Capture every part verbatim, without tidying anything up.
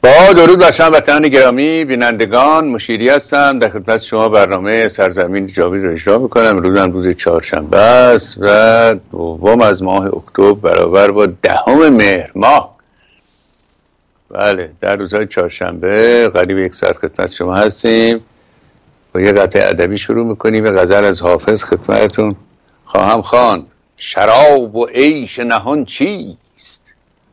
با درود بر شما وطنان گرامی بینندگان، مشیری هستم در خدمت شما. برنامه سرزمین جاوید رو اجرا میکنم. امروز هم روز چهارشنبه است و دوم از ماه اکتبر برابر با دهم مهر ماه. بله، در روزهای چهارشنبه قریب یک ساعت خدمت شما هستیم. با یه قطعه ادبی شروع میکنیم. غزل از حافظ خدمتتون خواهم خواند. شراب و عیش نهان چیست؟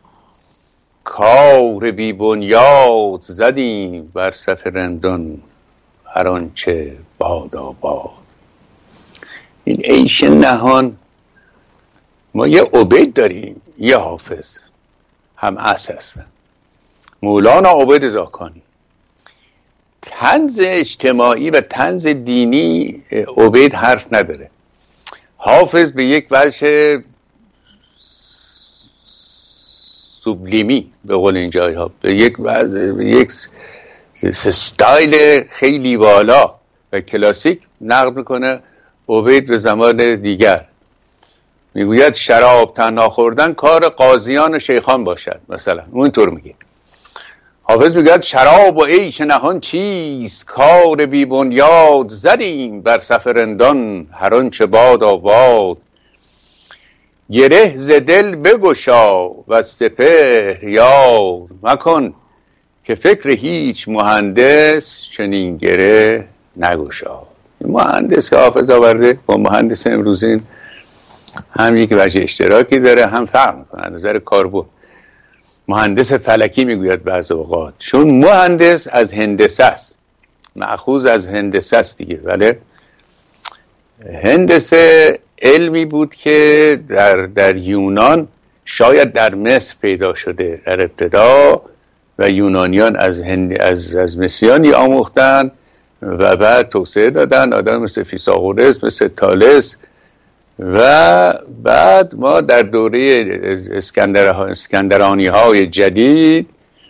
کار بی بنیاد زدیم بر صف رندان، هر آنچه باداباد. این عیش نهان، ما یه عبید داریم، یه حافظ هم عصر هستن، مولانا عبید زاکانی. طنز اجتماعی و طنز دینی عبید حرف نداره. حافظ به یک وجه سوبلیمی به قول این جایها، به یک وجه، به یک استایل خیلی بالا و کلاسیک نقد میکنه عبید به زمان دیگر. میگوید شراب تنها خوردن کار قاضیان و شیخان باشد، مثلا اونطور میگه. حافظ میگوید شراب و عیش نهان چیست؟ کار بی بنیاد زدیم بر صف رندان، هر آنچه باد آباد. گره ز دل بگشا و سپهر یار مکن، که فکر هیچ مهندس چنین گره نگشا. مهندس که حافظ آورده با مهندس امروزین هم یک وجه اشتراکی داره، هم فرق میکنه نظر کاربرد. مهندس فلکی میگوید بعض اوقات، چون مهندس از هندسه است، مأخوذ از هندسه است دیگه. ولی هندسه علمی بود که در در یونان، شاید در مصر پیدا شده در ابتدا، و یونانیان از هند از از مصریان آموختن و بعد توسعه دادن. آدم مثل فیثاغورس، مثل تالس، و بعد ما در دوره اسکندرانی های جدید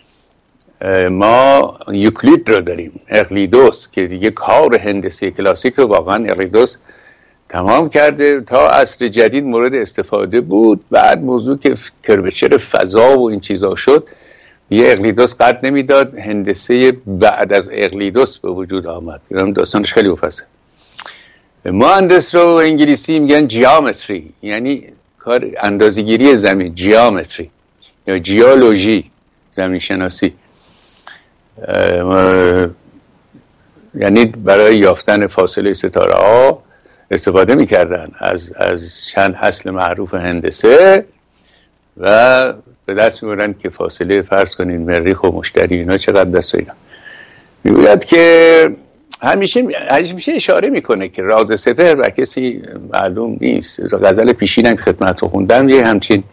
ما یوکلید رو داریم، اقلیدوس، که دیگه کار هندسی کلاسیک رو واقعا اقلیدوس تمام کرده. تا عصر جدید مورد استفاده بود. بعد موضوع که کربچر فضا و این چیزا شد، یه اقلیدوس قد نمیداد، هندسه بعد از اقلیدوس به وجود آمد. داستانش خیلی مفصل. مهندس رو انگلیسی میگن جیامتری، یعنی کار اندازه‌گیری زمین، جیامتری یا جیولوژی، زمین شناسی. یعنی برای یافتن فاصله ستاره ها استفاده میکردن از از چند اصل معروف هندسه و به دست میبرن که فاصله، فرض کنین مریخ و مشتری اینا چقدر دست و اینا. میگوید که همیشه همیشه اشاره میکنه که راز سپهر و کسی معلوم نیست. غزل پیشینم خدمت رو خوندم، یه همچین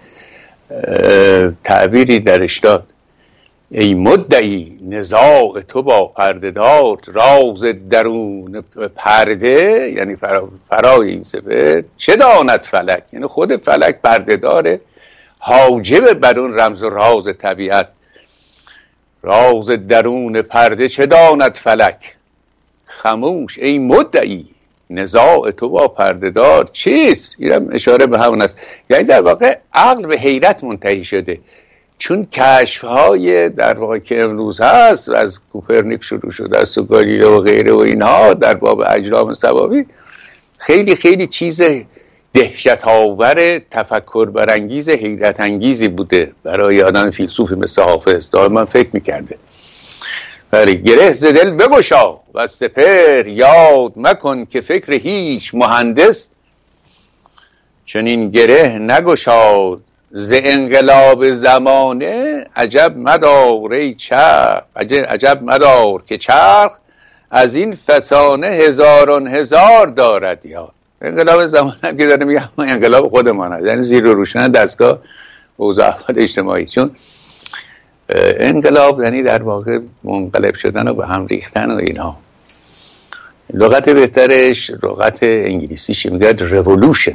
تعبیری درش داد: ای مدعی نزاع تو با پرده دار، راز درون پرده، یعنی فرای این سپهر، چه داند فلک؟ یعنی خود فلک پرده داره، حاجب بر اون رمز و راز طبیعت. راز درون پرده چه داند فلک؟ خموش ای مدعی نزاع تو با پرده دار چیست؟ اینم اشاره به همون است. یعنی در واقع عقل به حیرت منتهی شده، چون کشف‌های در واقع که امروز هست و از کوپرنیک شروع شده است و گالیله و غیره و اینها در باب اجرام سبابی، خیلی خیلی چیز دهشت آور، تفکر برانگیز، حیرت انگیزی بوده برای آدم فیلسوفی مثل حافظ. دائما فکر میکرده. ولی گره ز دل بگشا و سپهر یاد مکن، که فکر هیچ مهندس چنین گره نگشاد. ز انقلاب زمانه عجب مدار ای چرخ، عجب مدار که چرخ از این فسانه هزاران هزار دارد یاد. انقلاب زمانه هم که داره میگه همه انقلاب خودمان هست، یعنی زیر و روشن دستگاه اوضاع احوال اجتماعی. چون انقلاب یعنی در واقع منقلب شدن و به هم ریختن و اینها. لغت بهترش لغت انگلیسیش میگه revolution،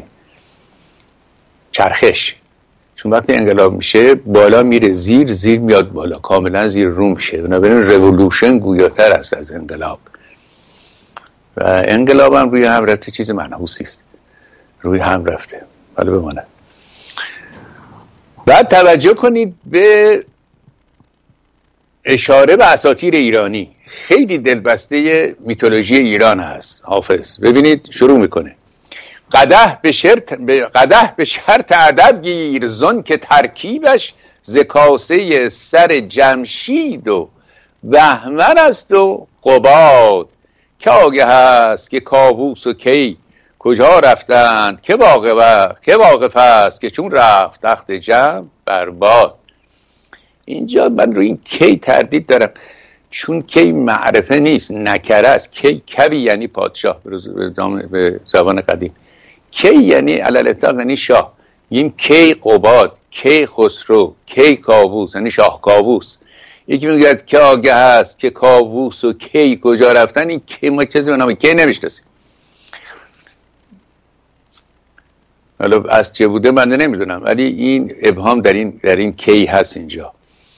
چرخش. چون وقتی انقلاب میشه بالا میره زیر، زیر میاد بالا، کاملا زیر رو میشه. بنابراین revolution گویاتر است از انقلاب. و انقلاب هم روی هم رفته چیز منحوسی است، روی هم رفته. حالا بمانه. بعد توجه کنید به اشاره به اساطیر ایرانی. خیلی دلبسته میتولوژی ایران هست حافظ. ببینید شروع میکنه: قدح به شرط قدح به شرط ادب گیر، زن که ترکیبش ز کاسه سر جمشید و بهمن است و قباد. که آگه هست که کاووس و کی کجا رفتند، که واقف که واقف است که چون رفت تخت جم برباد. اینجا من روی این کی تردید دارم، چون کی معرفه نیست، نکره است. کی کبی یعنی پادشاه به زبان قدیم. کی یعنی علل اطلاق یعنی شاه. این کی قباد، کی خسرو، کی کاووس یعنی شاه کاووس. یکی میگه که آگه هست که کاووس و کی کجا رفتن. این کی ما چیزی به نام کی نمیشناسیم. حالا از چه بوده من نمیدونم، ولی این ابهام در این در این کی هست اینجا.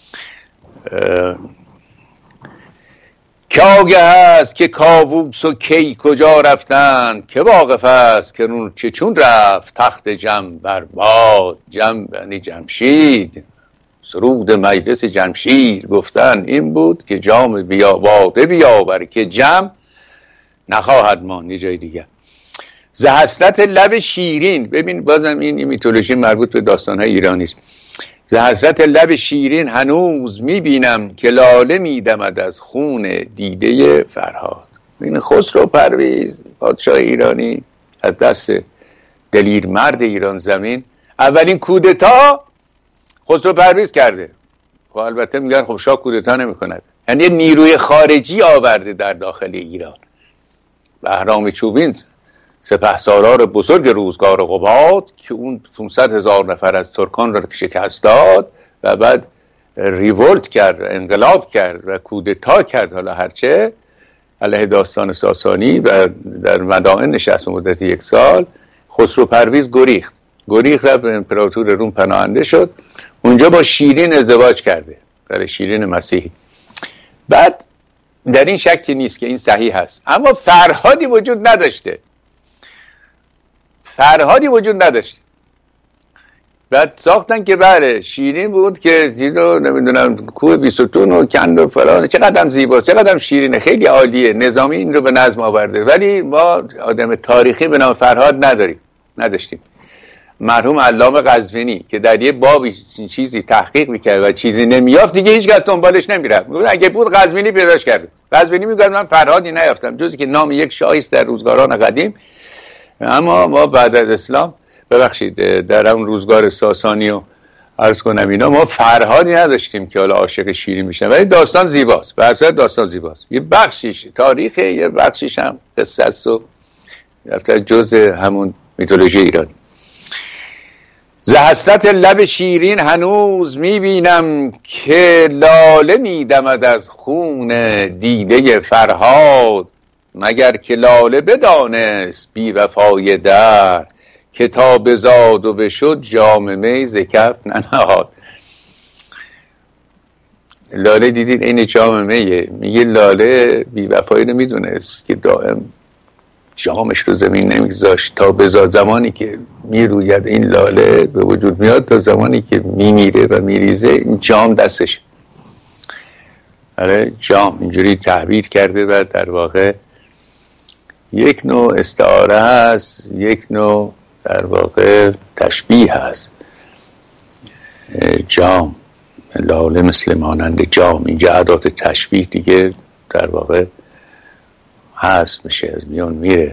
که آگه هست که کاووس و کی کجا رفتند، که واقف است که نون که چون رفت تخت جم برباد. جم یعنی جمشید. سرود مجلس جمشید گفتن این بود که جام بیا باده بیاور، که جم نخواهد ماند جای دیگر. ز حسرت لب شیرین، ببین بازم این میتولوژی مربوط به داستان‌های ایرانی است. ز حسرت لب شیرین هنوز میبینم، که لاله میدمد از خون دیده فرهاد. این خسرو پرویز پادشاه ایرانی از دست دلیر مرد ایران زمین اولین کودتا خسرو پرویز کرده. و البته میگن خب شاه کودتا نمی‌کند، یعنی نیروی خارجی آورده در داخل ایران. بهرام چوبین سپهسالار بزرگ روزگار قباد که اون پانصد هزار نفر از ترکان را شکست داد و بعد ریولت کرد، انقلاب کرد و کودتا کرد، حالا هرچه علیه داستان ساسانی، و در مدائن نشست مدت یک سال. خسرو پرویز گریخت گریخت رفت به امپراتور روم پناهنده شد. اونجا با شیرین ازدواج کرده، برای شیرین مسیحی. بعد در این شکی نیست که این صحیح هست، اما فرهادی وجود نداشته فرهادی وجود نداشته بعد ساختن که بله شیرین بود که زیرا نمیدونم کوه بیستون و کند و فلان، چقدر زیباست، چقدر شیرینه، خیلی عالیه. نظامی این رو به نظم آورده، ولی ما آدم تاریخی به نام فرهاد نداریم، نداشتیم. مرحوم علامه قزوینی که در یه بابی چیزی تحقیق میکرد و چیزی نمیافت، دیگه هیچ کس دنبالش نمیرفت. اگه بود قزوینی پیداش کرد. قزوینی میگه من فرهادی نیافتم جز که نام یک شاهی است در روزگاران قدیم. اما ما بعد از اسلام، ببخشید در اون روزگار ساسانی و عرض کنم اینا، ما فرهادی نداشتیم که حالا عاشق شیرین میشن، ولی داستان زیباست. به اصل داستان زیباست، یه بخشیش تاریخه، یه بخشیش هم قصه است و جزء همون میتولوژی ایرانی. ز حسرت لب شیرین هنوز میبینم، که لاله میدمد از خون دیده فرهاد. مگر که لاله بدانست بی وفای در، که تا بزاد و بشد جام می ز کف ننهاد. لاله دیدید این جام میه، میگه لاله بی وفایی رو میدونست که دائم جامش رو زمین نمیگذاشت تا بزاد. زمانی که میروید این لاله به وجود میاد تا زمانی که میمیره و میریزه این جام دستش. آره جام اینجوری تعبیر کرده و در واقع یک نوع استعاره هست، یک نوع در واقع تشبیه هست. جام، لاله مثل مانند جام، اینجا ادات تشبیه دیگه در واقع هست، میشه از میان میره.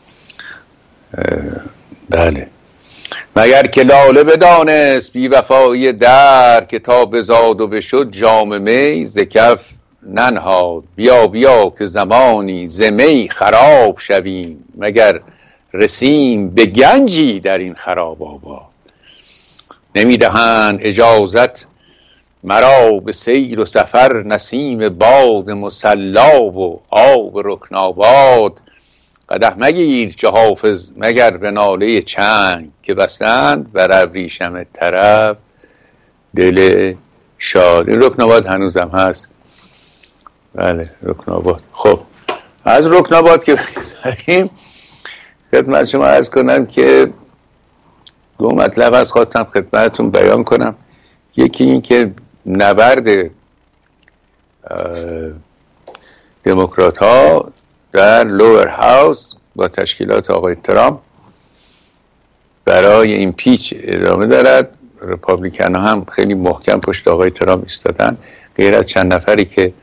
بله. مگر که لاله بدانست بی وفای در، که تا بزاد و بشد جام می ز کف ننهاد. بیا بیا که زمانی ز می خراب شویم، مگر رسیم به گنجی در این خراب آباد. نمیدهند اجازت مرا به سیر و سفر، نسیم باد مسلا و آب رکن آباد. قدح مگیر چه حافظ مگر به ناله چنگ، که بستند بر ابریشم طرب دل شاد. این رکن آباد هنوزم هست. بله رکن آباد. خب از رکن آباد که بگذاریم، خدمت شما عرض کنم که دو مطلب از خواستم خدمتتون بیان کنم. یکی این که نبرد دموکرات ها در لوور هاوس با تشکیلات آقای ترامپ برای این پیچ ادامه دارد. رپابلیکن ها هم خیلی محکم پشت آقای ترامپ ایستادن، غیر از چند نفری که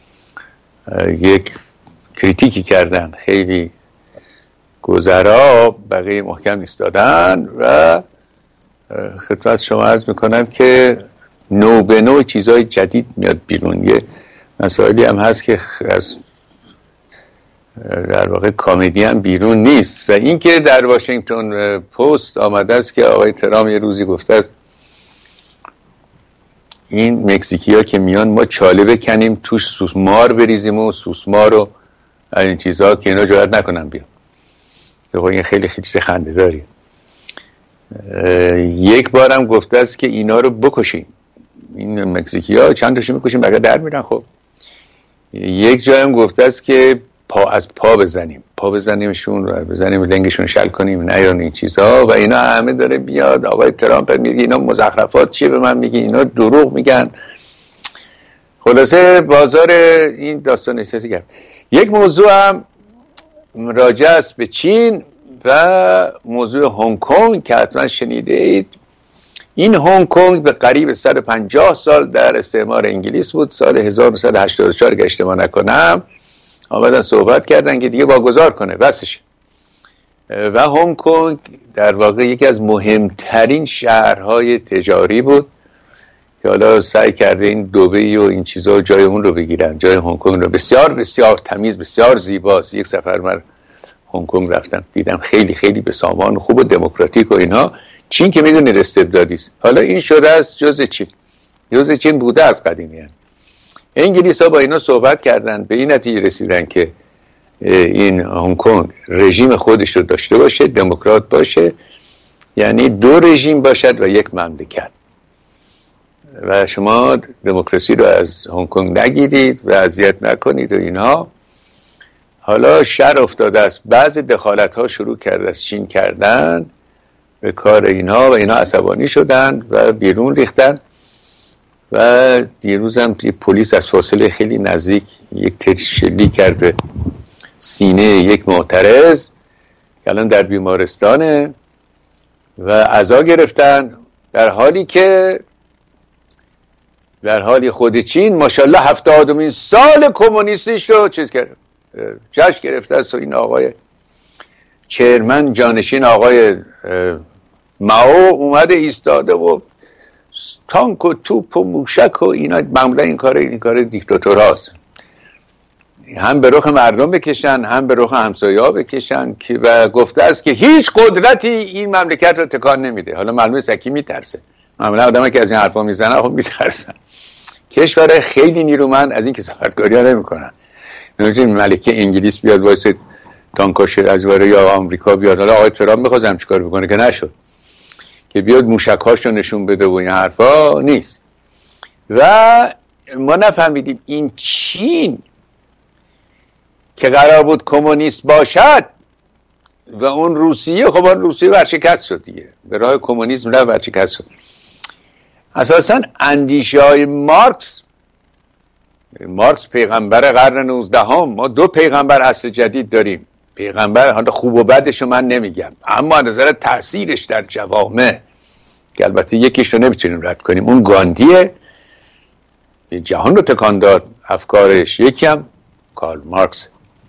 یک کریتیکی کردن خیلی گذرا، بقیه محکم ایستادن. و خدمت شما عرض میکنم که نو به نوع چیزهای جدید میاد بیرون. یه مسائلی هم هست که از در واقع کمدی هم بیرون نیست. و اینکه در واشنگتن پست آمده است که آقای ترامپ یه روزی گفته است این مکزیکی ها که میان ما چاله بکنیم توش سوسمار بریزیم و سوسمار و این چیزها که اینا جرئت نکنن بیان. این خیلی خیلی چیز خنده داری. یک بارم گفته است که اینا رو بکشیم، این مکزیکی ها چند تاشو میکشیم بقیه در میرن. خب یک جایم گفته است که پا از پا بزنیم، پا بزنیمشون رو بزنیم لنگشون شل کنیم، نه این چیزها. و اینا همه داره بیاد. آقای ترامپ میگه اینا مزخرفات چیه، به من میگه اینا دروغ میگن. خلاصه بازار این داستان سیاسی کرد. یک موضوع هم راجع است به چین و موضوع هنگ کنگ که حتما شنیده اید. این هنگ کنگ به قریب صد و پنجاه سال در استعمار انگلیس بود. سال هزار و نهصد و هشتاد و چهار که اشتباه نکنم آمدن صحبت کردن که دیگه واگذار کنه بسش. و هنگ کنگ در واقع یکی از مهمترین شهرهای تجاری بود که حالا سعی کرده این دبی و این چیزا جای اون رو بگیرن، جای هنگ کنگ رو. بسیار بسیار تمیز، بسیار زیباست. یک سفر من هنگ کنگ رفتم دیدم، خیلی خیلی به سامان خوب و دموکراتیک و اینها. چین که میدونید استبدادی است، حالا این شده است جزء چین، جزء چین بوده از قدیمی. انگلیس ها با اینا صحبت کردن، به این نتیجه رسیدن که این هنگ کنگ رژیم خودش رو داشته باشه، دموکرات باشه، یعنی دو رژیم باشد و یک مملکت. و شما دموکراسی رو از هنگ کنگ نگیرید و اذیت نکنید و اینها. حالا شر افتاده است، بعض دخالت ها شروع کرده است چین کردن به کار اینها و اینا عصبانی شدن و بیرون ریختن. و دیروز هم پلیس از فاصله خیلی نزدیک یک ترشلی کرد به سینه یک معترض که الان در بیمارستانه و عزا گرفتن، در حالی که در حالی خود چین ماشاءالله هفتادمین سال کمونیستیش رو چیز کرد، جشن گرفته است. و این آقای چیرمن جانشین آقای ماو اومده ایستاده و تانک و توپ و موشک و اینا. معمولا این کار این کار دیکتاتورهاست، هم به رخ مردم بکشن هم به رخ همسایه‌ها بکشن. که و گفته است که هیچ قدرتی این مملکت رو تکان نمیده. حالا معلومه سکی میترسه، معمولا آدمایی که از این حرفا میزنن خب میترسن. کشور خیلی نیرومند از این کثافتکاری‌ها نمیکنن. نمی‌دونید ملکه انگلیس بیاد واسه تانکاش از واره یا آمریکا بیاد. حالا آقای ترامپ می‌خواد چیکار بکنه که نشد، که بیاد موشک‌هاشو نشون بده و این حرفا نیست. و ما نفهمیدیم این چین که قرار بود کمونیست باشد و اون روسیه، خب اون روسیه ورشکست شد دیگه، به راه کمونیسم رفت ورشکست شد. اساساً اندیشه های مارکس مارکس پیغمبر قرن نوزدهم. ما دو پیغمبر عصر جدید داریم. پیغمبر حالا خوب و بدش رو من نمیگم، اما از نظر تاثیرش در جوامع که البته یکیش رو نمیتونیم رد کنیم، اون گاندیه، جهان رو تکان داد افکارش. یکی هم کارل مارکس،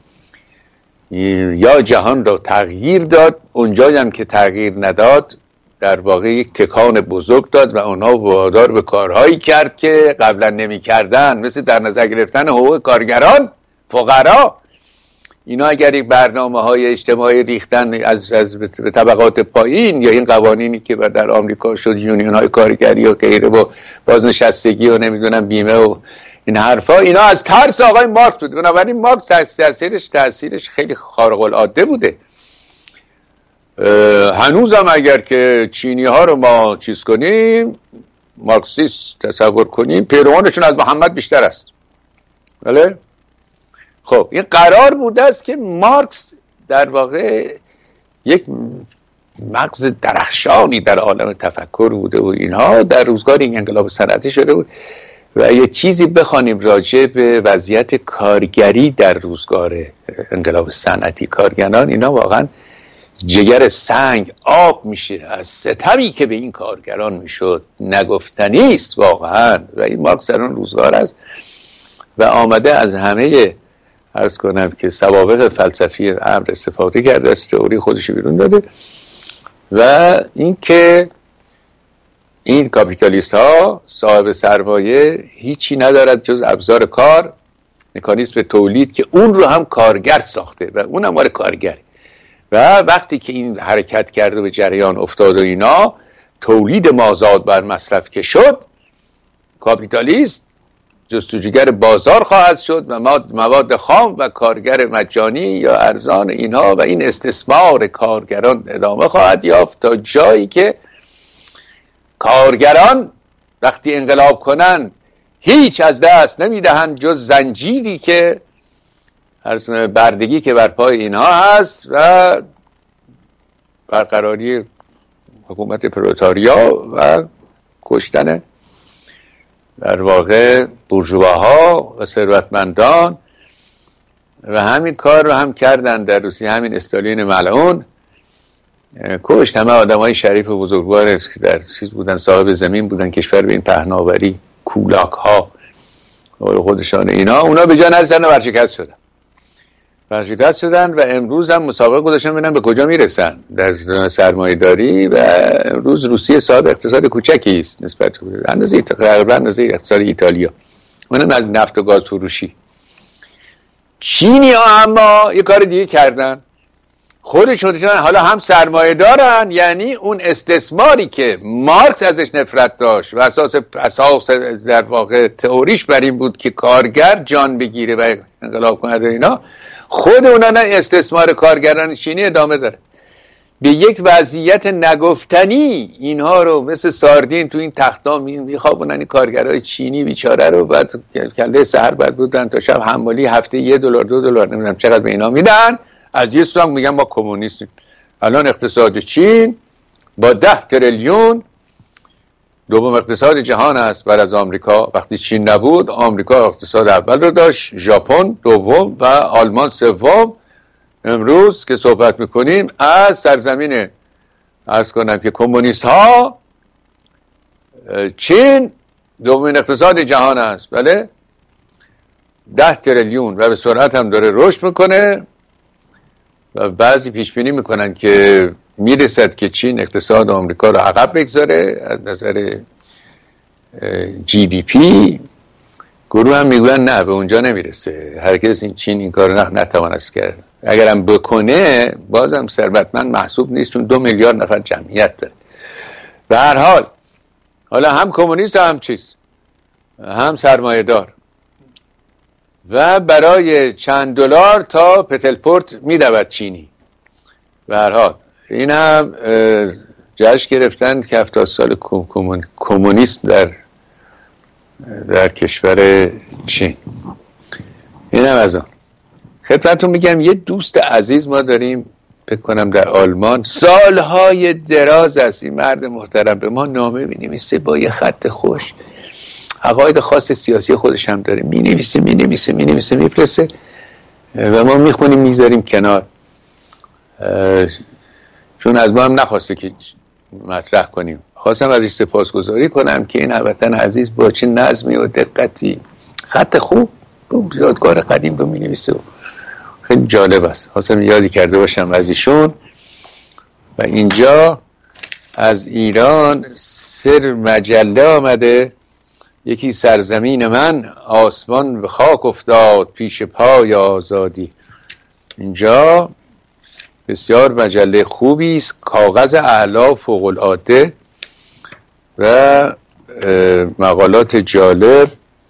یا جهان رو تغییر داد، اونجایی هم که تغییر نداد در واقع یک تکان بزرگ داد و اونها وادار به کارهایی کرد که قبلا نمی کردن، مثل در نظر گرفتن حقوق کارگران، فقرا. اینا اگر یک برنامه های اجتماعی ریختن از, از به طبقات پایین، یا این قوانینی که در آمریکا شد، یونیون های کارگری و غیره و بازنشستگی و نمیدونم بیمه و این حرفا، اینا از ترس آقای مارکس بود. بنابراین مارکس تاثیرش تاثیرش خیلی خارق العاده بوده. هنوزم اگر که چینی ها رو ما چیز کنیم، مارکسیست تصور کنیم، پیروانشون از محمد بیشتر است. بله؟ خب این قرار بوده است که مارکس در واقع یک مغز درخشانی در عالم تفکر بوده و اینها در روزگار این انقلاب صنعتی شده بود. و یه چیزی بخوانیم راجع به وضعیت کارگری در روزگار انقلاب صنعتی، کارگران اینا واقعا جگر سنگ آب میشه از ستمی که به این کارگران میشد، نگفتنی است واقعا. و این مارکس در اون روزگار است و آمده از همه عرض کنم که سوابق فلسفی امر استفاده کرده، از تئوری خودش بیرون داده و این که این کاپیتالیست ها صاحب سرمایه هیچی ندارد جز ابزار کار، مکانیزم تولید که اون رو هم کارگر ساخته و اون هم مال کارگر. و وقتی که این حرکت کرده به جریان افتاد و اینا، تولید مازاد بر مصرف که شد، کاپیتالیست جستجوگر بازار خواهد شد و مواد خام و کارگر مجانی یا ارزان اینها و این استثمار کارگران ادامه خواهد یافت تا جایی که کارگران وقتی انقلاب کنن هیچ از دست نمیدهند جز زنجیری که بردگی که بر پای اینها هست و برقراری حکومت پرولتاریا و کشتن در واقع بورژواها و ثروتمندان. و همین کار رو هم کردن در روسیه. همین استالین ملعون کشت همه آدم های شریف و بزرگوار که در چیز بودن، صاحب زمین بودن، کشور به این پهناوری، کولاک ها خودشان اینا، اونا به جا نرسن و ورشکست شدن ورشکست شدن و امروز هم مسابقه گذاشتن ببینن به کجا میرسن در سرمایه داری. و امروز روسیه صاحب اقتصاد کوچکی است نسبت به اندازه تقریبا اندازه اقتصاد ایتالیا، اونم از نفت و گاز فروشی. چینی ها اما یه کار دیگه کردن، خودشون حالا هم سرمایه دارن، یعنی اون استثماری که مارکس ازش نفرت داشت و اساس اساس در واقع تئوریش بر این بود که کارگر جان بگیره و انقلاب کنه اینا، خود اونا استثمار کارگران چینی ادامه داره. به یک وضعیت نگفتنی اینها رو مثل ساردین تو این تختا میخوابونن این کارگرای چینی بیچاره رو. بعد کله سحر بعد بودن تا شب حمالی هفته یه دلار دو دلار نمیدونم چقدر به اینا میدن. از یه سو هم میگن ما کمونیستیم. الان اقتصاد چین با ده تریلیون دوم اقتصاد جهان است بعد از آمریکا. وقتی چین نبود آمریکا اقتصاد اول رو داشت، ژاپن دوم و آلمان سوم. امروز که صحبت میکنیم از سرزمین عرض کنم که کمونیست ها، چین دومین اقتصاد جهان است، بله، ده تریلیون و به سرعت هم داره رشد میکنه و بعضی پیش بینی میکنن که میرسد که چین اقتصاد آمریکا رو عقب بگذاره از نظر جی دی پی. گروه هم میگوین نه به اونجا نمیرسه، هرگز این چین این کار رو نتوانست کرد. اگرم بکنه بازم ثروتمند محسوب نیست چون دو میلیارد نفر جمعیت داره. به هر حال حالا هم کمونیست هم چیز هم سرمایه دار و برای چند دلار تا پتلپورت میدود چینی. به هر حال این هم جشن گرفتن که هفتاد سال کمون... کمونیسم در در کشور چین. این هم از آن. خدمتتون میگم یه دوست عزیز ما داریم بکنم در آلمان، سالهای دراز است این مرد محترم به ما نامه می‌نویسه با یه خط خوش، عقاید خاص سیاسی خودش هم داره، می‌نویسه می‌نویسه می‌نویسه می‌فرسته و ما می‌خونیم می‌ذاریم کنار، چون از ما هم نخواسته که مطرح کنیم. خواستم ازش سپاسگزاری کنم که این هموطن عزیز با چه نظمی و دقتی خط خوب یادگار قدیم رو می‌نویسه و خیلی جالب است. خواستم یادی کرده باشم از ایشون. و اینجا از ایران سر مجله آمده، یکی سرزمین من آسمان به خاک افتاد پیش پای آزادی. اینجا بسیار مجله خوبی است، کاغذ اعلی فوق العاده و مقالات جالب.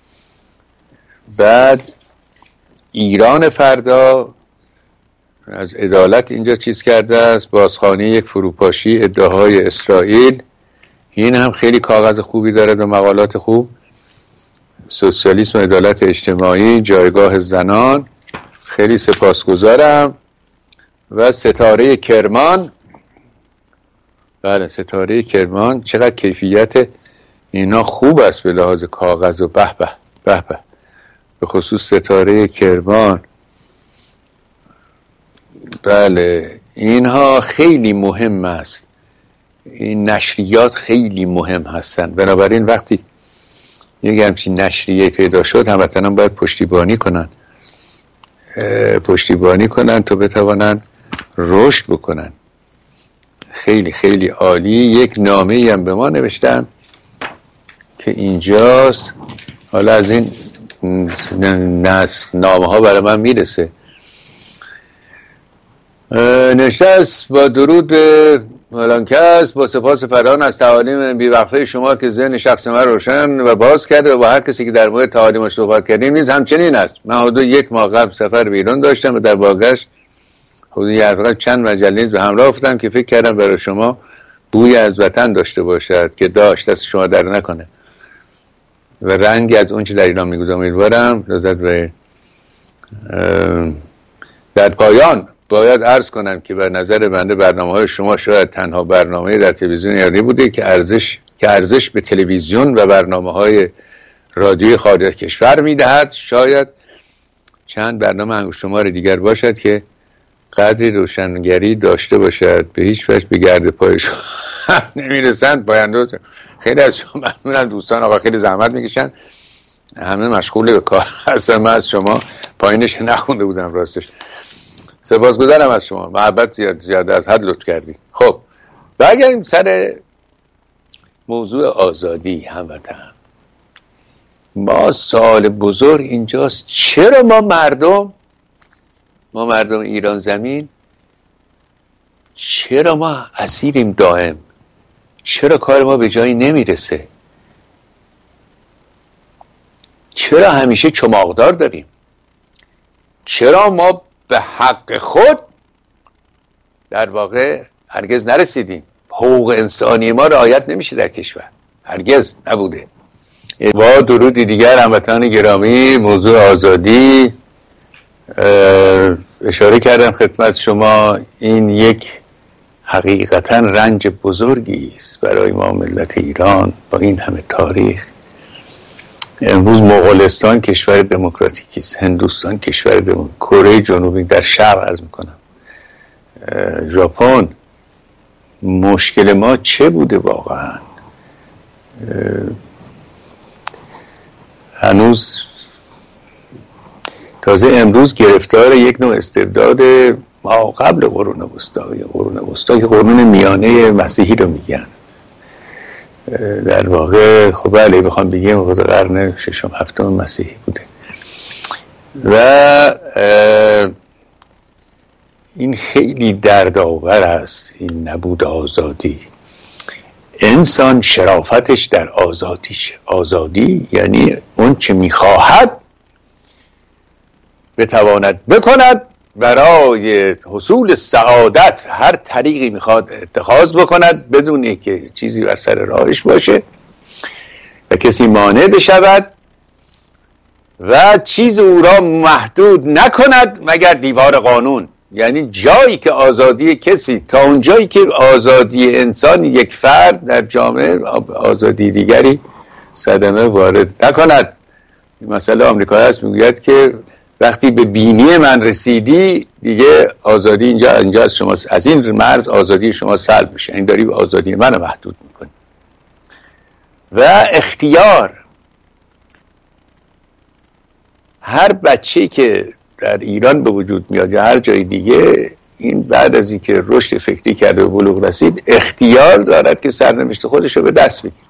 بعد ایران فردا از عدالت اینجا چیز کرده است، بازخوانی یک فروپاشی ادعاهای اسرائیل. این هم خیلی کاغذ خوبی داره و مقالات خوب. سوسیالیسم و عدالت اجتماعی، جایگاه زنان، خیلی سپاسگزارم. و ستاره کرمان، بله ستاره کرمان چقدر کیفیت اینا خوب است به لحاظ کاغذ و به به به به به خصوص ستاره کرمان. بله اینها خیلی مهم است، این نشریات خیلی مهم هستند. بنابراین وقتی یک همچین نشریه پیدا شد هموطنان باید پشتیبانی کنن پشتیبانی کنن تا بتوانند رشد بکنن. خیلی خیلی عالی. یک نامه ای هم به ما نوشتن که اینجاست، حالا از این نامه ها برای من میرسه. نوشته است: با درود به ملانکس، با سپاس فراوان از تعالیم بیوقفه شما که ذهن شخص من روشن و باز کرده و با هر کسی که در مورد تعالیم صحبت کردیم نیز همچنین است. من حدود یک ماه قبل سفر به ایران داشتم و در باگشت حدود یک چند مجله نیز به همراه افتادم که فکر کردم برای شما بوی از وطن داشته باشد که داشت، دست شما در نکنه و رنگی از اون چه در ایران میگذارم. امیدوارم لذت به در پایان باید عرض کنم که به نظر بنده برنامه‌های شما شاید تنها برنامه در تلویزیون ایرانی بوده که ارزش که ارزش به تلویزیون و برنامه‌های رادیوی خارج از کشور میدهد. شاید چند برنامه انگشت‌شمار دیگر باشد که قدری روشنگری داشته باشد، به هیچ وجه به گرد پای شما نمیرسند. پایندوز خیلی از شما ممنونم دوستان، آقا خیلی زحمت میکشن، همه مشغول به کار هستن. من از شما پایینش نخونده بودم راستش. سپاسگزارم از شما، محبت زیاد زیاده از حد لطف کردی. خب برگردیم سر موضوع آزادی هموطن. ما سوال بزرگ اینجاست، چرا ما مردم ما مردم ایران زمین چرا ما اسیریم دائم؟ چرا کار ما به جایی نمیرسه؟ چرا همیشه چماقدار داریم؟ چرا ما به حق خود در واقع هرگز نرسیدیم؟ حقوق انسانی ما رعایت نمیشه در کشور، هرگز نبوده. با درودی دیگر هموطنان گرامی، موضوع آزادی اشاره کردم خدمت شما. این یک حقیقتا رنج بزرگی است برای ما ملت ایران با این همه تاریخ. امروز مغولستان کشور دموکراتیکی است، هندوستان کشور دموکراتیک، کره جنوبی در شرق عرض میکنم، ژاپن. مشکل ما چه بوده واقعا؟ هنوز تازه امروز گرفتار یک نوع استبداد ما قبل قرون وسطی، قرون وسطی که قرون میانه مسیحی رو میگن در واقع. خب بله بخوام بگیم خود قرن ششم هفتم مسیحی بوده و این خیلی دردآور است، این نبود آزادی. انسان شرافتش در آزادیش. آزادی یعنی اون چه میخواهد بتواند بکند، برای حصول سعادت هر طریقی میخواد اتخاذ بکند بدون اینکه چیزی بر سر راهش باشه و کسی مانع بشود و چیز او را محدود نکند مگر دیوار قانون. یعنی جایی که آزادی کسی، تا اون جایی که آزادی انسان یک فرد در جامعه آزادی دیگری صدمه وارد نکند. مثلا آمریکا هست میگوید که وقتی به بینی من رسیدی دیگه آزادی اینجا اینجا از شما، از این مرز آزادی شما سلب میشه، این داری به آزادی من محدود میکنی. و اختیار، هر بچه‌ای که در ایران به وجود میاد یا هر جای دیگه، این بعد از اینکه رشد فکری کرده و بلوغ رسید اختیار دارد که سرنوشت خودش رو به دست بگیره.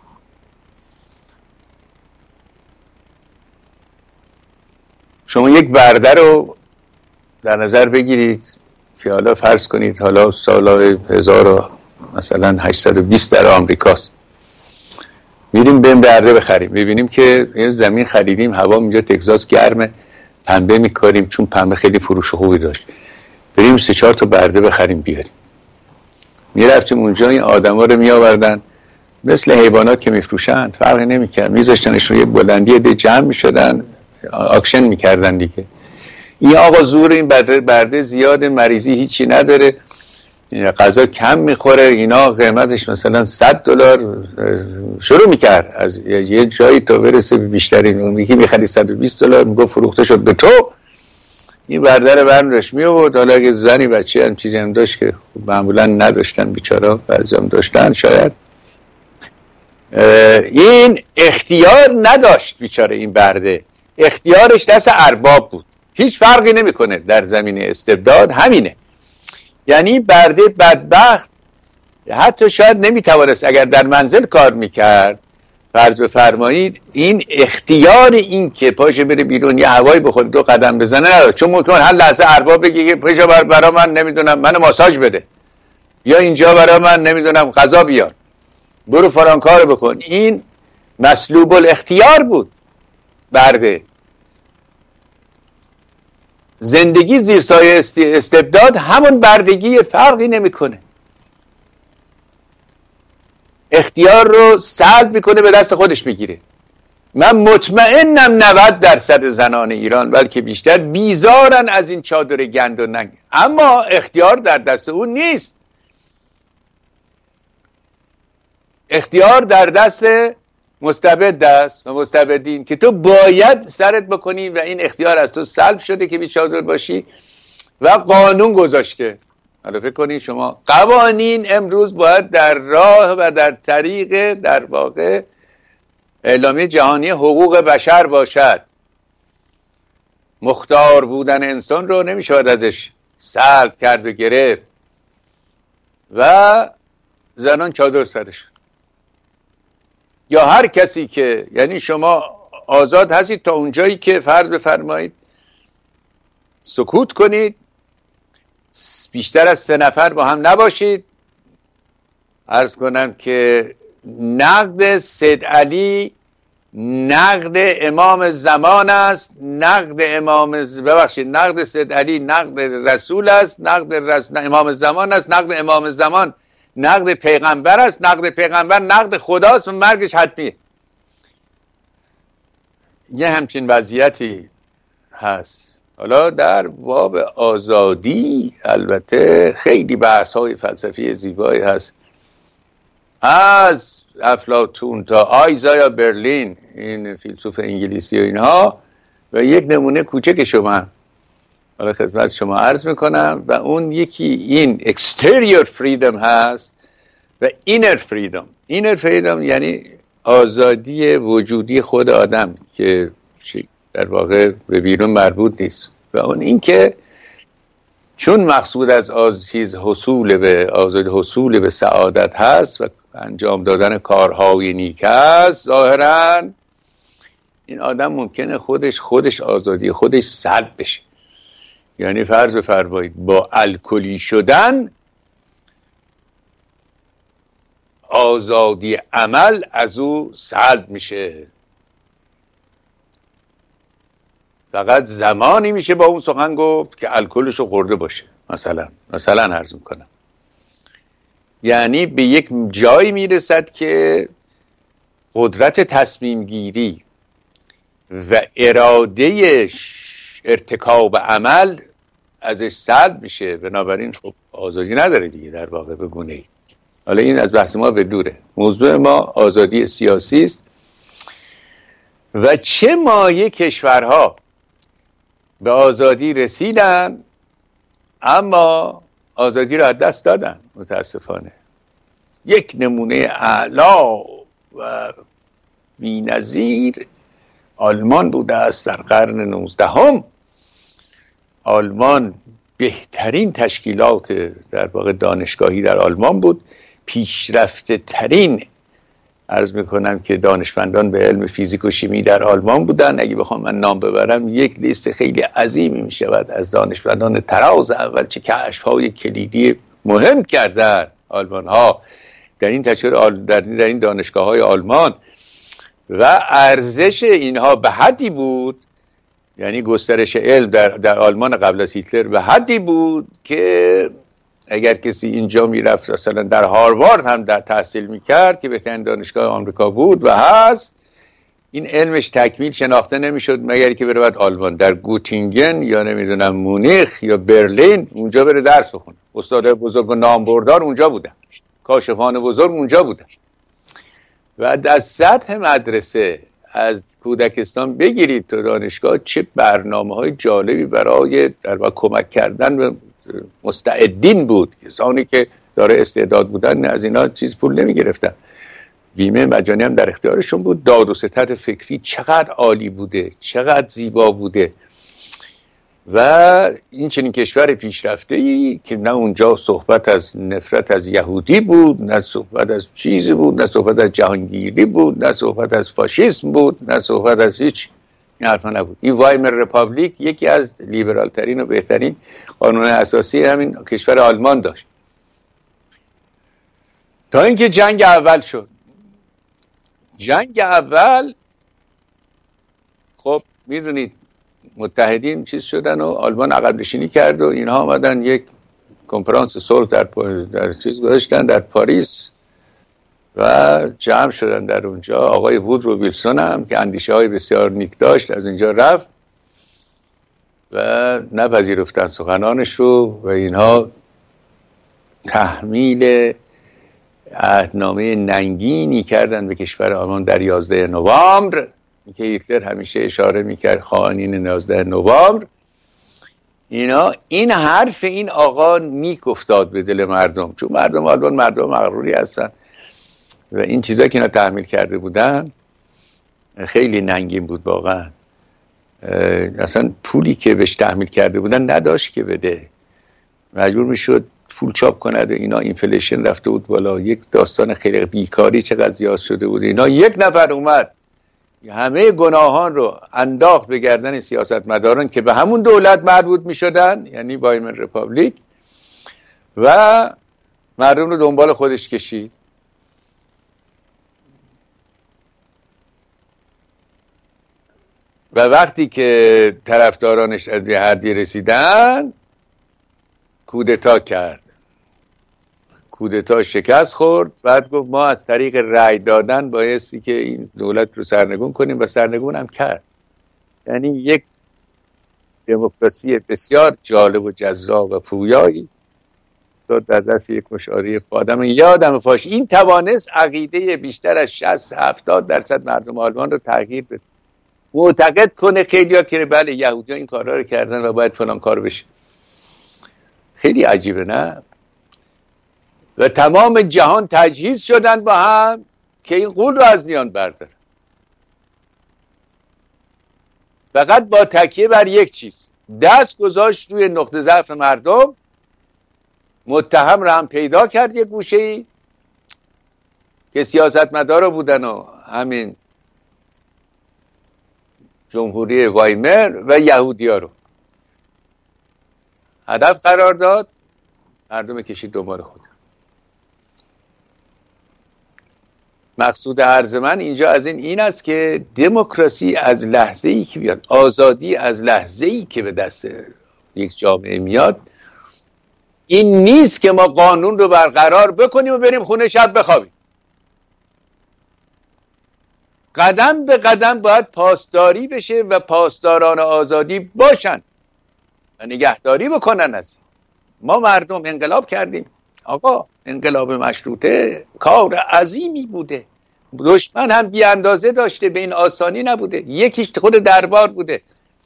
شما یک برده رو در نظر بگیرید که حالا فرض کنید حالا سال هزار مثلا هشتصد و بیست در آمریکاست، میریم بریم برده بخریم، میبینیم که این زمین خریدیم، هوا اینجا تگزاس گرمه، پنبه میکاریم چون پنبه خیلی فروش خوبی داشت، بریم سه چهار تا برده بخریم بیاریم. میرفتیم اونجا این آدما رو میآوردن مثل حیوانات که میفروشند، فرقی نمیکرد، میذاشتنشون یه بلندی ده جمع میشدن، اکشن میکردن دیگه. این آقا زور این برده, برده زیاد، مریضی هیچی نداره، غذا کم میخوره، اینا قیمتش مثلا صد دلار شروع میکرد از یه جایی تا برسه بیشترین، اون یکی میخرید صد و بیست دلار، میگه فروخته شد به تو. این بردر برم داشت میورد. حالا اگه زنی بچه هم چیزی هم داشت که معمولا نداشتن بیچارا، بعضی هم داشتن شاید، این اختیار نداشت بیچاره. این برده اختیارش دست ارباب بود. هیچ فرقی نمیکنه در زمینه استبداد همینه. یعنی برده بدبخت حتی شاید نمیتوانست اگر در منزل کار میکرد، فرض بفرمایید، این اختیار این که پاشه بره بیرون یه هوایی بخوره دو قدم بزنه نداره. چون ممکن هر لحظه ارباب بگه که پاشه برا من نمیدونم من ماساژ بده، یا اینجا برا من نمیدونم غذا بیار، برو فلان کار بکن. این مسلوب الاختیار بود برده. زندگی زیر سایه استبداد همون بردگی، فرقی نمیکنه. اختیار رو سلب میکنه به دست خودش میگیره. من مطمئنم نود درصد زنان ایران بلکه بیشتر بیزارن از این چادر گند و ننگ، اما اختیار در دست اون نیست. اختیار در دست مستبد است و مستبدین که تو باید سرت بکنی و این اختیار از تو سلب شده که بیچادر باشی و قانون گذاشته. حالا فکر کنید شما قوانین امروز باید در راه و در طریق در واقع اعلامیه جهانی حقوق بشر باشد. مختار بودن انسان رو نمیشود ازش سلب کرد و گرفت و زنان چادر سرشون. یا هر کسی که، یعنی شما آزاد هستید تا اونجایی که فرض بفرمایید سکوت کنید، بیشتر از سه نفر با هم نباشید. عرض کنم که نقد سید علی نقد امام زمان است، نقد امام ببخشید نقد سید علی نقد رسول است، نقد رس... امام زمان است، نقد امام زمان نقد پیغمبر است، نقد پیغمبر نقد خداست و مرگش حتمیه. یه همچین وضعیتی هست. حالا در باب آزادی البته خیلی بحث های فلسفی زیبایی هست، از افلاطون تا آیزایا برلین، این فیلسوف انگلیسی و اینها. و یک نمونه کوچک شما حالا خدمت شما عرض میکنم، و اون یکی این exterior freedom هست و inner freedom. inner freedom یعنی آزادی وجودی خود آدم که در واقع به بیرون مربوط نیست، و اون این که چون مقصود از چیز حصول به آزادی حصول به سعادت هست و انجام دادن کارهای نیک است، ظاهراً این آدم ممکنه خودش خودش آزادی خودش سلب بشه. یعنی فرض بفرمایید با الکلی شدن آزادی عمل از او سلب میشه، فقط زمانی میشه با اون سخن گفت که الکلشو خورده باشه. مثلا مثلا عرض میکنم، یعنی به یک جایی میرسد که قدرت تصمیم گیری و اراده ارتکاب عمل ازش سلب میشه، بنابراین خب آزادی نداره دیگه در واقع به گونه ای. حالا این از بحث ما به دوره. موضوع ما آزادی سیاسی است و چه مایه کشورها به آزادی رسیدن اما آزادی را از دست دادن متاسفانه. یک نمونه اعلا و بی‌نظیر آلمان بوده است در قرن نوزدهم. آلمان بهترین تشکیلات در واقع دانشگاهی در آلمان بود، پیشرفته ترین عرض میکنم که دانشمندان به علم فیزیک و شیمی در آلمان بودن. اگه بخوام من نام ببرم یک لیست خیلی عظیمی میشود از دانشمندان طراز اول چه کشف‌های کلیدی مهم کردن آلمان ها در این تشکیل در این دانشگاه های آلمان، و ارزش اینها به حدی بود، یعنی گسترش علم در, در آلمان قبل از هیتلر به حدی بود که اگر کسی اینجا میرفت مثلا در هاروارد هم در تحصیل میکرد که بهترین دانشگاه آمریکا بود و هست، این علمش تکمیل شناخته نمیشد مگر که بره بعد آلمان، در گوتینگن یا نمیدونم مونیخ یا برلین اونجا بره درس بخونه. استادای بزرگ و نامبردار اونجا بودن، کاشفان بزرگ اونجا بودن. و از سطح مدرسه از کودکستان بگیرید تا دانشگاه چه برنامه های جالبی برای در واقع کمک کردن به مستعدین بود. کسانی که داره استعداد بودن از اینا چیز پول نمی گرفتن، بیمه مجانی هم در اختیارشون بود. داد و ستد فکری چقدر عالی بوده، چقدر زیبا بوده. و این چنین کشور پیشرفته ای که نه اونجا صحبت از نفرت از یهودی بود، نه صحبت از چیزی بود، نه صحبت از جهانگیری بود، نه صحبت از فاشیسم بود، نه صحبت از هیچ حرفا نبود. این وایمر رپابلیک یکی از لیبرال ترین و بهترین قانون اساسی همین کشور آلمان داشت، تا اینکه جنگ اول شد. جنگ اول خب میدونید متحدین چیز شدن و آلمان عقب نشینی کرد و اینها آمدن یک کنفرانس صلح در در چیز گذاشتن در پاریس و جمع شدن در اونجا. آقای وودرو ویلسون هم که اندیشه های بسیار نیک داشت از اینجا رفت و نپذیرفتن سخنانش رو و اینها تحمیل عهدنامه ننگینی کردن به کشور آلمان در یازده نوامبر که هیتلر همیشه اشاره میکرد خائنین یازده نوامبر. اینا این حرف این آقا نیک افتاد به دل مردم، چون مردم آلمان مردم مغروری هستن و این چیزایی که اینا تحمیل کرده بودن خیلی ننگین بود واقعا. اصلا پولی که بهش تحمیل کرده بودن نداشت که بده، مجبور میشد پول چاپ کند و اینا. اینفلیشن رفته بود بالا، یک داستان خیلی بیکاری چقدر زیاد شده بود. اینا یک نفر اومد همه گناهان رو انداخت به گردن سیاستمداران که به همون دولت مربوط می شدن، یعنی وایمر رپابلیک، و مردم رو دنبال خودش کشید. و وقتی که طرفدارانش از یه حدی رسیدن کودتا کرد. کودتا شکست خورد. بعد گفت ما از طریق رأی دادن بایستی که این دولت رو سرنگون کنیم و سرنگون هم کرد. یعنی یک دموکراسی بسیار جالب و جذاب و پویایی داد در دست یک مشاهده فادم یادم فاش. این توانست عقیده بیشتر از شصت هفتاد درصد مردم آلمان رو تغییر بده، معتقد کنه خیلی‌ها که بله یهودی‌ها این کارا رو کردن و باید فلان کار بشه. خیلی عجیبه نه؟ و تمام جهان تجهیز شدن با هم که این غول رو از میان برداره، فقط با تکیه بر یک چیز. دست گذاشت روی نقطه ضعف مردم، متهم رو هم پیدا کرد یک گوشه‌ای که سیاستمدارا بودن و همین جمهوری وایمر و یهودی‌ها رو هدف قرار داد، مردم کشید دنبال خود. مقصود عرض من اینجا از این این است که دموکراسی از لحظه‌ای که بیاد، آزادی از لحظه‌ای که به دست یک جامعه میاد، این نیست که ما قانون رو برقرار بکنیم و بریم خونه شب بخوابیم. قدم به قدم باید پاسداری بشه و پاسداران آزادی باشن و نگهداری بکنن. از ما مردم انقلاب کردیم آقا، انقلاب مشروطه کار عظیمی بوده، دشمن هم بی اندازه داشته، به این آسانی نبوده. یکیش خود دربار بوده،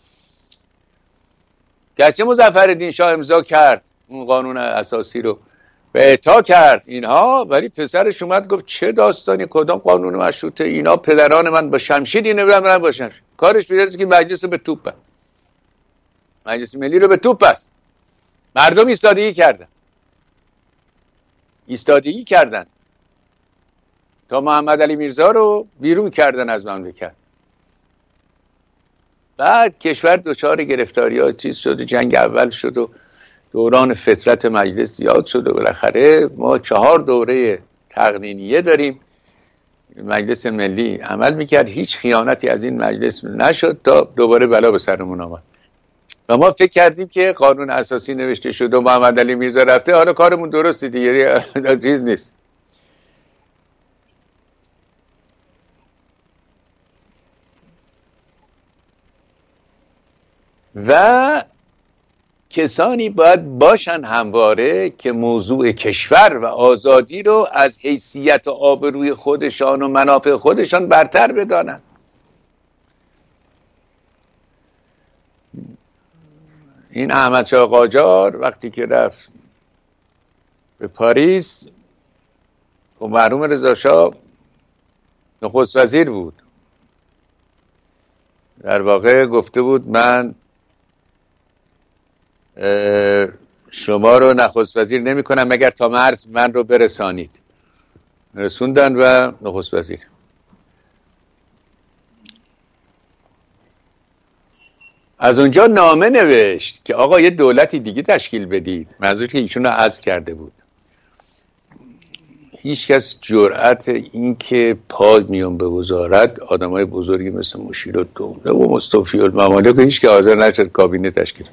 گرچه مظفرالدین شاه امضا کرد اون قانون اساسی رو به اعطا کرد اینها، ولی پسرش اومد گفت چه داستانی، کدام قانون مشروطه، اینا پدران من با شمشیر اینو برن باشن. کارش بیاد که مجلس رو به توپ بست، مجلس ملی رو به توپ بست. مردم ایستادگی کردن ایستادگی کردن تا محمد علی میرزا رو بیرون کردن از مملکت. بعد کشور دچار گرفتاری ها چیز شد، جنگ اول شد و دوران فترت مجلس زیاد شد و بالاخره ما چهار دوره تقنینیه داریم. مجلس ملی عمل میکرد، هیچ خیانتی از این مجلس نشد تا دوباره بلا به سرمون آمد و ما فکر کردیم که قانون اساسی نوشته شد و محمد علی میرزا رفته، حالا کارمون درسته دیگه، چیز نیست. و کسانی باید باشن همواره که موضوع کشور و آزادی رو از حیثیت و آبروی خودشان و منافع خودشان برتر بدانند. این احمد شاه قاجار وقتی که رفت به پاریس، و مرحوم رضا شاه نخست وزیر بود، در واقع گفته بود من شما رو نخست وزیر نمی کنم مگر تا مرز من رو برسانید. رسوندن و نخست وزیر. از اونجا نامه نوشت که آقا یه دولتی دیگه تشکیل بدید، منظور که ایشون رو عزل کرده بود. هیچ کس جرأت این که پا میون به وزارت آدمای بزرگی مثل مشیر الدوله و مصطفی الممالک هیچ که حاضر نشد کابینه تشکیل.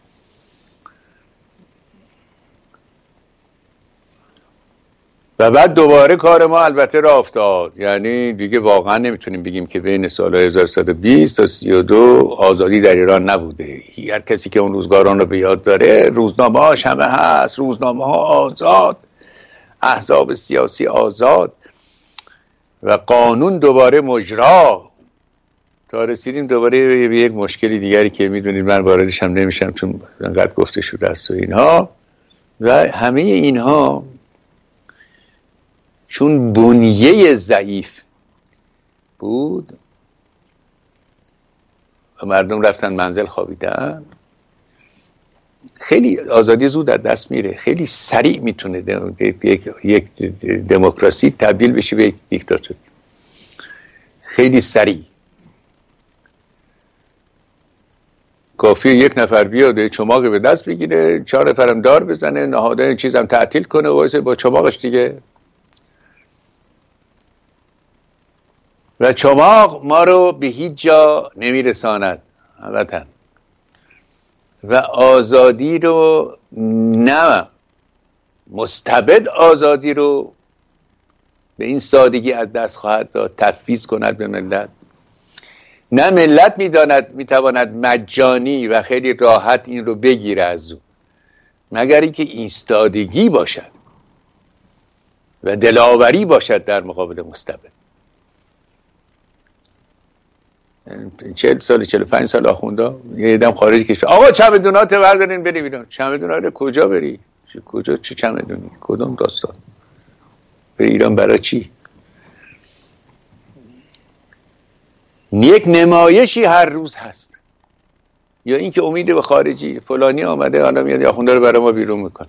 و بعد دوباره کار ما البته راه افتاد. یعنی دیگه واقعا نمیتونیم بگیم که بین سال هزار و سیصد و بیست تا سی و دو آزادی در ایران نبوده. هر کسی که اون روزگاران رو به یاد داره، روزنامه هاش همه هست، روزنامه ها آزاد، احزاب سیاسی آزاد و قانون دوباره مجرا، تا رسیدیم دوباره به یک مشکلی دیگری که میدونید من واردش هم نمیشم چون انقدر گفته شده است و اینها. و همه اینها چون بنیه ضعیف بود و مردم رفتن منزل خوابیدن، خیلی آزادی زود از دست میره. خیلی سریع میتونه یک دموکراسی تبدیل بشه به یک دیکتاتوری، خیلی سریع. کافی یک نفر بیاد یه چماق به دست بگیره، چهار نفرم دار بزنه، نهاده چیزم تعطیل کنه و وایسه با چماقش دیگه. و چماق ما رو به هیچ جا نمیرساند البته. و آزادی رو نه مستبد آزادی رو به این سادگی از دست خواهد داد تفویض کند به ملت، نه ملت میداند میتواند مجانی و خیلی راحت این رو بگیره از او، مگر اینکه ایستادگی باشد و دلاوری باشد در مقابل مستبد. چهل سال چهل و پنج سال آخونده یه دم خارج کشور آقا چمدونات بردارین بریم ایران. چمدونات کجا بری؟ کجا چه چمدونی؟ کدوم داستان؟ به ایران برای چی؟ یک نمایشی هر روز هست، یا اینکه امید به خارجی فلانی آمده حالا میاد آخونده رو برای ما بیرون میکنه.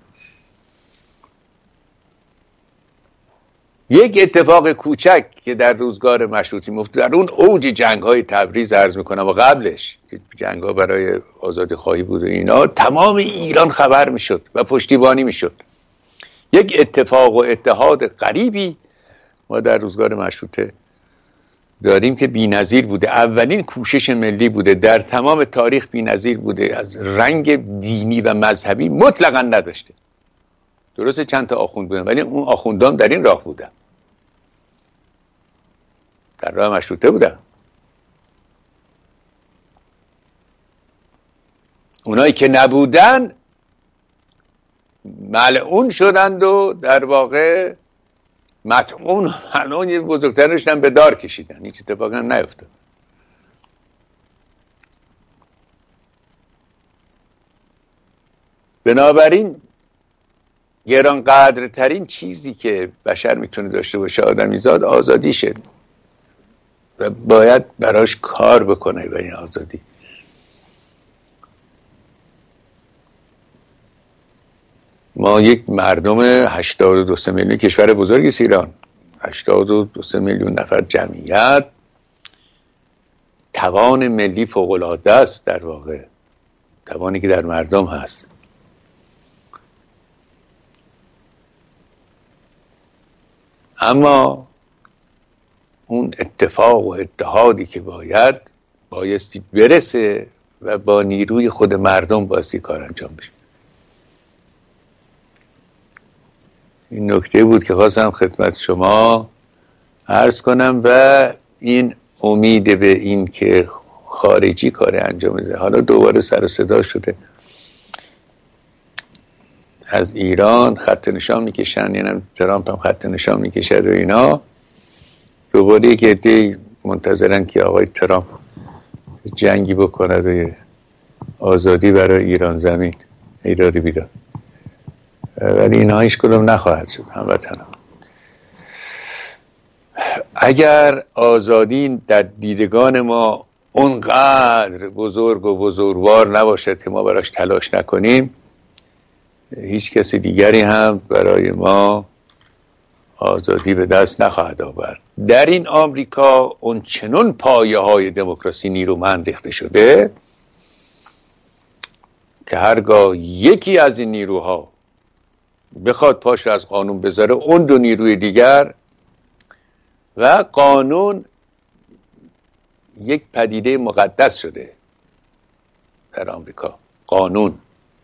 یک اتفاق کوچک که در روزگار مشروطی مفت در اون اوج جنگ های تبریز عرض میکنم و قبلش جنگ ها برای آزادی خواهی بود و اینا، تمام ایران خبر میشد و پشتیبانی میشد. یک اتفاق و اتحاد غریبی ما در روزگار مشروطه داریم که بی‌نظیر بوده. اولین کوشش ملی بوده در تمام تاریخ، بی‌نظیر بوده، از رنگ دینی و مذهبی مطلقاً نداشته. درسته چند تا آخوند بودن ولی اون آخوندان در این راه بودن، در راه مشروطه بودن. اونایی که نبودن ملعون شدند و در واقع مطعون ملعون یه بزرگترش هم به دار کشیدن. هیچ اتفاقی هم نیفتاد. بنابراین گرانقدرترین چیزی که بشر میتونه داشته باشه آدمیزاد آزادیشه و باید براش کار بکنه برای این آزادی. ما یک مردم هشتاد و دو میلیون، کشور بزرگی است ایران، هشتاد و دو میلیون نفر جمعیت، توان ملی فوق‌العاده است. در واقع توانی که در مردم هست. اما اون اتفاق و اتحادی که باید بایستی برسه و با نیروی خود مردم بایستی کار انجام بشه. این نکته بود که خواستم خدمت شما عرض کنم و این امید به این که خارجی کار انجام میده. حالا دوباره سر و صدا شده از ایران خط نشان میکشن، یعنی ترامپ هم خط نشان میکشد و اینا. دوباره یک عده منتظرن که آقای ترامپ جنگی بکند و آزادی برای ایران زمین ایرادی بیداد، ولی اینها هیچ کدوم نخواهد شد هموطنان. اگر آزادی در دیدگان ما اونقدر بزرگ و بزرگوار نباشد که ما براش تلاش نکنیم، هیچ کسی دیگری هم برای ما آزادی به دست نخواهد آورد. در این آمریکا اون چنون پایه های دموکراسی نیرومند ریخته شده که هرگاه یکی از این نیروها بخواد پاش رو از قانون بذاره، اون دو نیروی دیگر، و قانون یک پدیده مقدس شده در آمریکا. قانون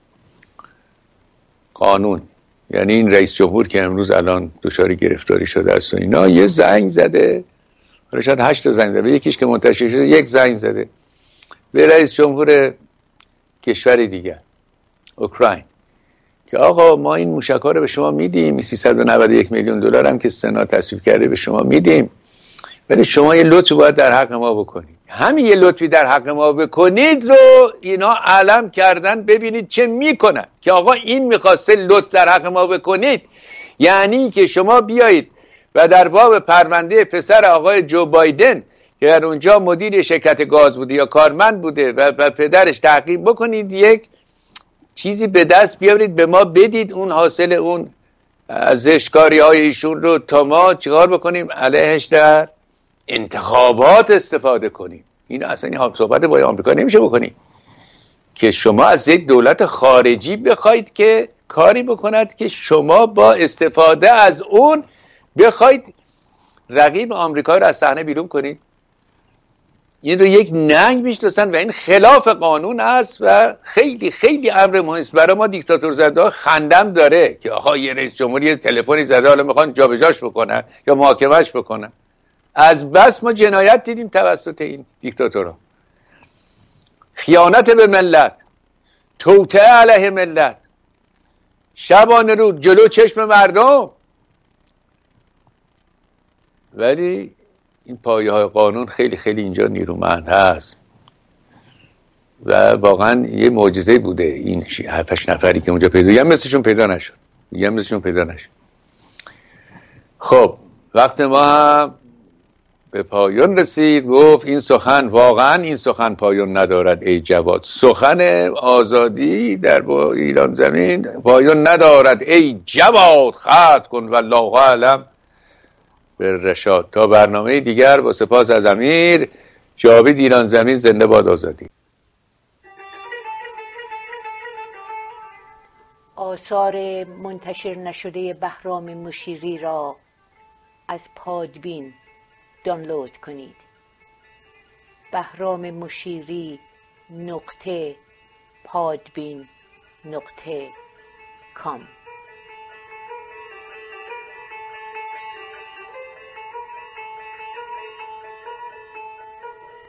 قانون یعنی این رئیس جمهور که امروز الان دچار گرفتاری شده است و اینا، یه زنگ زده، حالا شاید هشت تا زنگ زده، یکیش که منتشر شده یک زنگ زده به رئیس جمهور کشور دیگر، اوکراین، که آقا ما این موشک‌ها رو به شما میدیم، سیصد و نود و یک میلیون دلار هم که سنا تصویب کرده به شما میدیم، ولی شما یه لطفی باید در حق ما بکنید. همین یه لطفی در حق ما بکنید رو اینا علم کردن، ببینید چه میکنن که آقا این میخواسته لطف در حق ما بکنید، یعنی که شما بیایید و در باب پرونده پسر آقای جو بایدن که در اونجا مدیر شرکت گاز بوده یا کارمند بوده و, و پدرش تحقیق بکنید، یک چیزی به دست بیارید به ما بدید، اون حاصل اون زشتکاری های ایشون رو تا ما چیکار بکنیم علیهش در انتخابات استفاده کنیم. این اصلا این صحبت با آمریکا نمیشه بکنیم که شما از یک دولت خارجی بخواید که کاری بکند که شما با استفاده از اون بخواید رقیب آمریکا رو از صحنه بیرون کنید. این رو یک ننگ میشناسن و این خلاف قانون است و خیلی خیلی امر مهمی است. برای ما دیکتاتور زده خندم داره که آقا یه رئیس جمهوری تلفنی زده حالا میخوان جابجاش بکنن یا محاکمهش بکنن. از بس ما جنایت دیدیم توسط این دیکتاتورها، خیانت به ملت، توطئه علیه ملت، شبانه روز جلو چشم مردم. ولی این پایه های قانون خیلی خیلی اینجا نیرومند هست و واقعا یه معجزه بوده این هفتش نفری که اونجا پیدا، یه مثلشون پیدا نشد، یه مثلشون پیدا نشد. خب وقت ما هم به پایان رسید. گفت این سخن، واقعا این سخن پایان ندارد ای جواد، سخن آزادی در با ایران زمین پایان ندارد ای جواد، ختم کن والله اعلم بالرشاد. تا برنامه دیگر با سپاس از امیر. جاوید ایران زمین زنده باد آزادی. آثار منتشر نشده بهرام مشیری را از پادبین دانلود کنید. بهرام مشیری نقطه پادبین نقطه کام